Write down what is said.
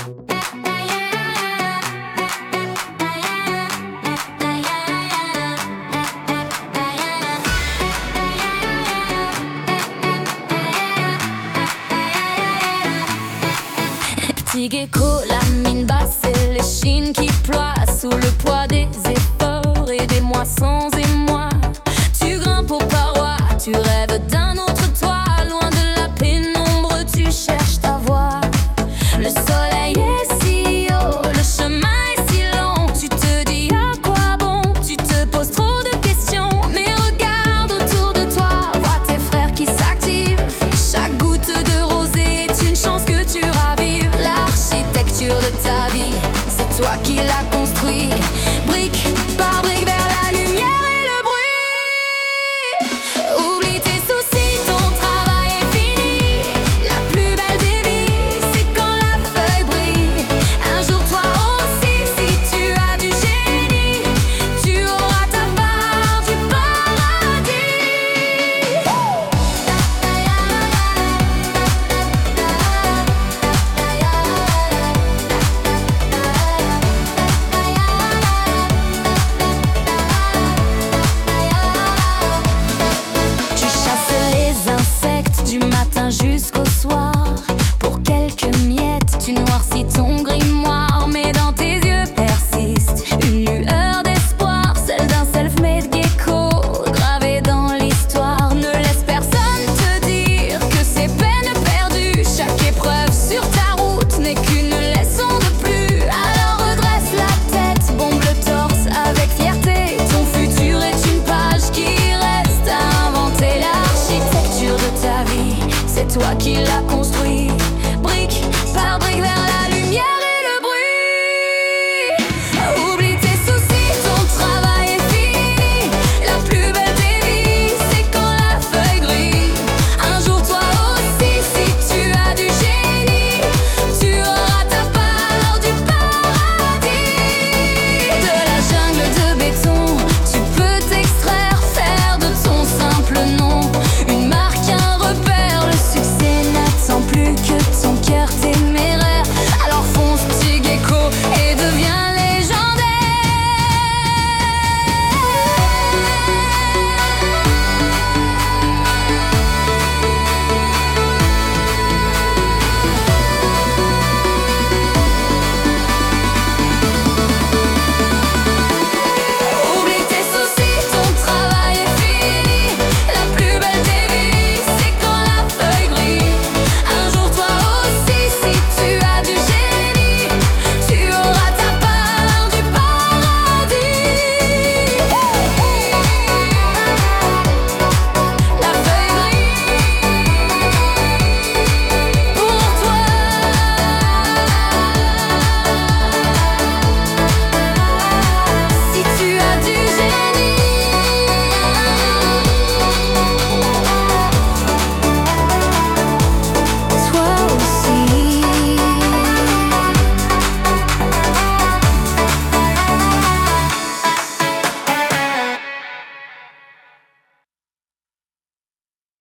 Petit gecko, la mine basse et l'échine qui ploie sous le poids des efforts et des mois sans émoi. Tu grimpes aux parois, tu rêves d'un autre toit. Loin de la pénombre, tu cherches ta voie. Le soleil est si haut, le chemin est si long. Tu te dis à quoi bon, tu te poses trop de questions. Mais regarde autour de toi, vois tes frères qui s'activent. Chaque goutte de rosée est une chance que tu ravives. L'architecture de ta vie, c'est toi qui l'as construit. Brique par brique vers la lumière et le bruit. Oublie tes soucis, ton travail est fini. La plus belle des vies, c'est quand la feuille brille. Un jour toi aussi, si tu as du génie, tu auras ta part du paradis. Tu chasses les insectes du matin jusqu'au soir. Pour quelques miettes, tu noircis